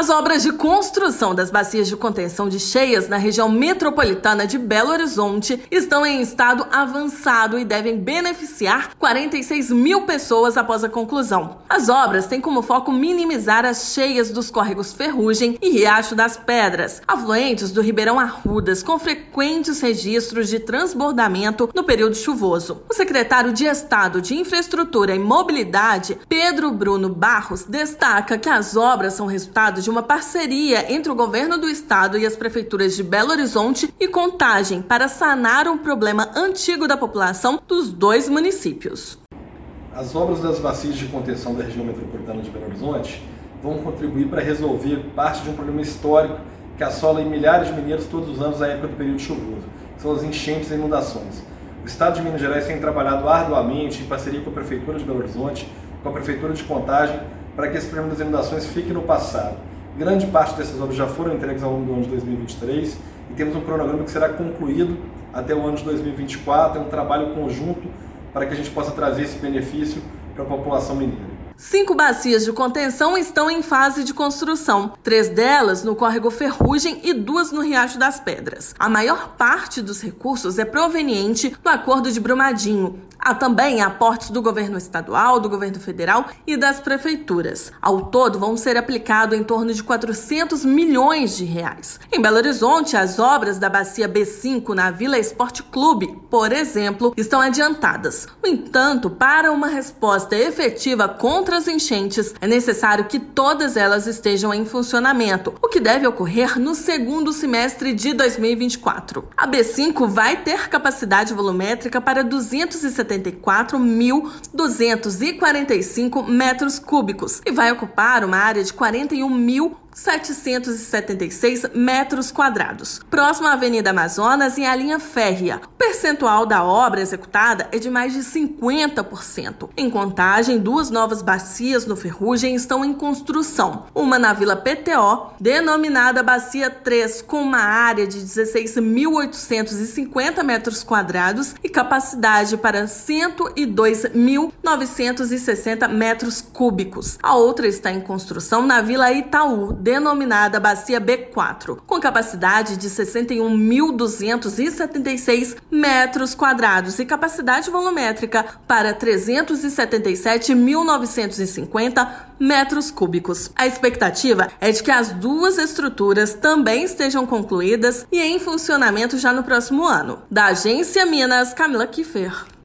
As obras de construção das bacias de contenção de cheias na região metropolitana de Belo Horizonte estão em estado avançado e devem beneficiar 46 mil pessoas após a conclusão. As obras têm como foco minimizar as cheias dos córregos Ferrugem e Riacho das Pedras, afluentes do Ribeirão Arrudas, com frequentes registros de transbordamento no período chuvoso. O secretário de Estado de Infraestrutura e Mobilidade, Pedro Bruno Barros, destaca que as obras são resultado de uma parceria entre o governo do estado e as prefeituras de Belo Horizonte e Contagem para sanar um problema antigo da população dos dois municípios. As obras das bacias de contenção da região metropolitana de Belo Horizonte vão contribuir para resolver parte de um problema histórico que assola milhares de mineiros todos os anos na época do período chuvoso, que são as enchentes e inundações. O estado de Minas Gerais tem trabalhado arduamente em parceria com a prefeitura de Belo Horizonte, com a prefeitura de Contagem, para que esse problema das inundações fique no passado. Grande parte dessas obras já foram entregues ao longo do ano de 2023 e temos um cronograma que será concluído até o ano de 2024. É um trabalho conjunto para que a gente possa trazer esse benefício para a população mineira. 5 bacias de contenção estão em fase de construção, 3 delas no córrego Ferrugem e 2 no Riacho das Pedras. A maior parte dos recursos é proveniente do Acordo de Brumadinho. Há também aportes do governo estadual, do governo federal e das prefeituras. Ao todo, vão ser aplicados em torno de 400 milhões de reais. Em Belo Horizonte, as obras da bacia B5 na Vila Esporte Clube, por exemplo, estão adiantadas. No entanto, para uma resposta efetiva contra as enchentes, é necessário que todas elas estejam em funcionamento, o que deve ocorrer no segundo semestre de 2024. A B5 vai ter capacidade volumétrica para 274.245 metros cúbicos e vai ocupar uma área de 41.776 metros quadrados, próximo à Avenida Amazonas e à linha férrea. O percentual da obra executada é de mais de 50%. Em Contagem, 2 novas bacias no Ferrugem estão em construção. Uma na Vila PTO, denominada Bacia 3, com uma área de 16.850 metros quadrados e capacidade para 102.960 metros cúbicos. A outra está em construção na Vila Itaú, denominada Bacia B4, com capacidade de 61.276 metros quadrados e capacidade volumétrica para 377.950 metros cúbicos. A expectativa é de que as 2 estruturas também estejam concluídas e em funcionamento já no próximo ano. Da Agência Minas, Camila Kiffer.